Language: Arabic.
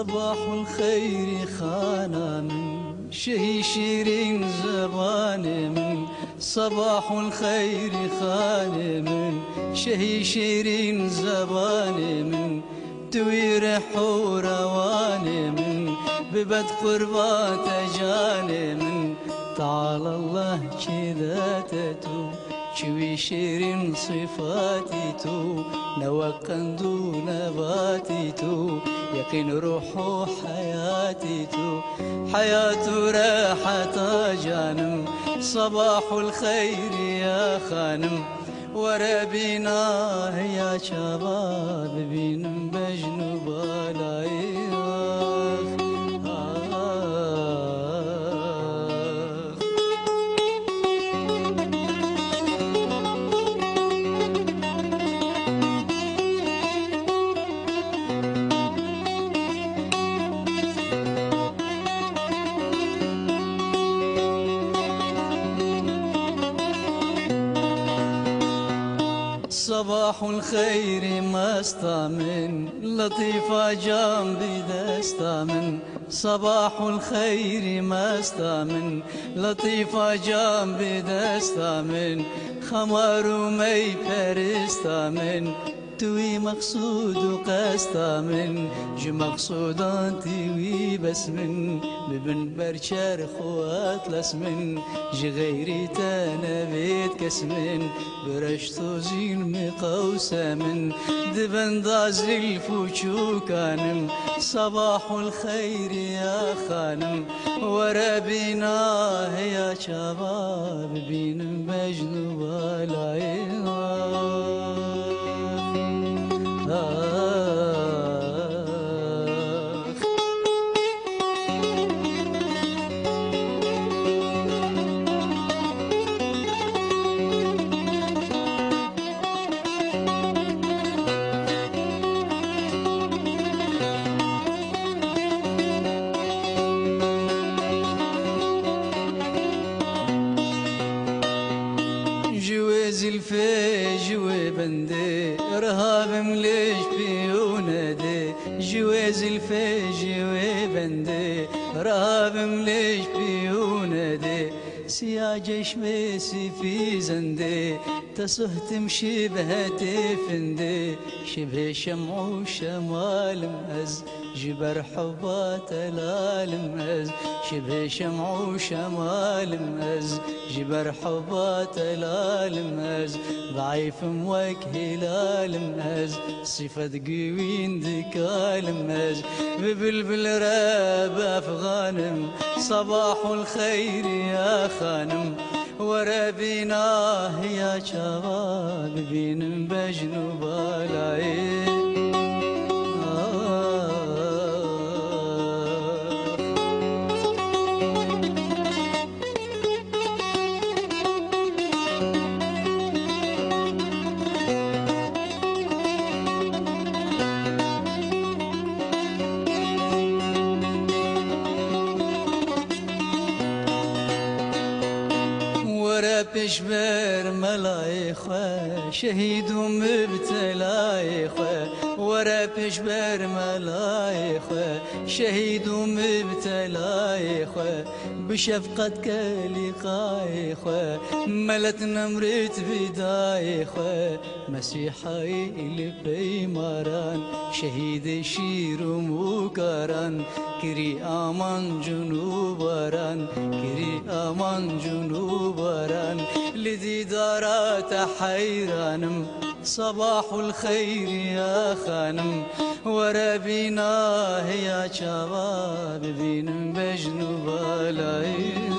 صباح الخير خانا من شهي شيرين زباني من صباح الخير خاني من شهي شيرين زباني من تويرح ورواني من ببد قربات جاني من تعالى الله كذا تتو شوي شيرين صفاتي تو نوقن دون نباتي تو يقين روح حياتي تو حياة راحة جانم صباح الخير يا خانم وربينا يا شباب بين بجنوب لايخ صباح الخير ما استامن لطيفة جنبي دستامن صباح الخير ما استامن لطيفة جنبي دستامن خمار ومي فرستامن توي مقصود وقستامن جو مقصوداتي وي بس من ببن برشار خوات لسمن جي غيري تنبيت كسمن برشتو زين مقوسة من دبن دازي الفوشو كانم صباح الخير يا خانم وربينا يا شباب بين بجنوب لاينا زلفي جوي بندي رهاب مليش بيونادي جواز الفي جوي بندي رهاب مليش بيونادي سياج شميسي في زندي تصه تمشي بهاتي فندي شبه شمع وشمال مهز جبر حبات الالمهز شبه شمع وشمال مهز جبر حبات الالمهز ضعيف موك هلال مهز صفة قوين ذكال مهز ببلبل راب افغانم صباح الخير يا خانم وربينا يا شباب بين بجنوب لايخ بشبر ملايخة شهيد ومبتلايخة ورا بشبر ملايخة شهيد ومبتلايخة بشفقتك لقايخة ملت نمرت بدايخة مسيحي اللي بيماران شهيد شير ومكران كري امان جنوبران كري امان جنوبران لذي دارات حيرانم صباح الخير يا خانم وربينا يا شباب بين بجنوب لايخ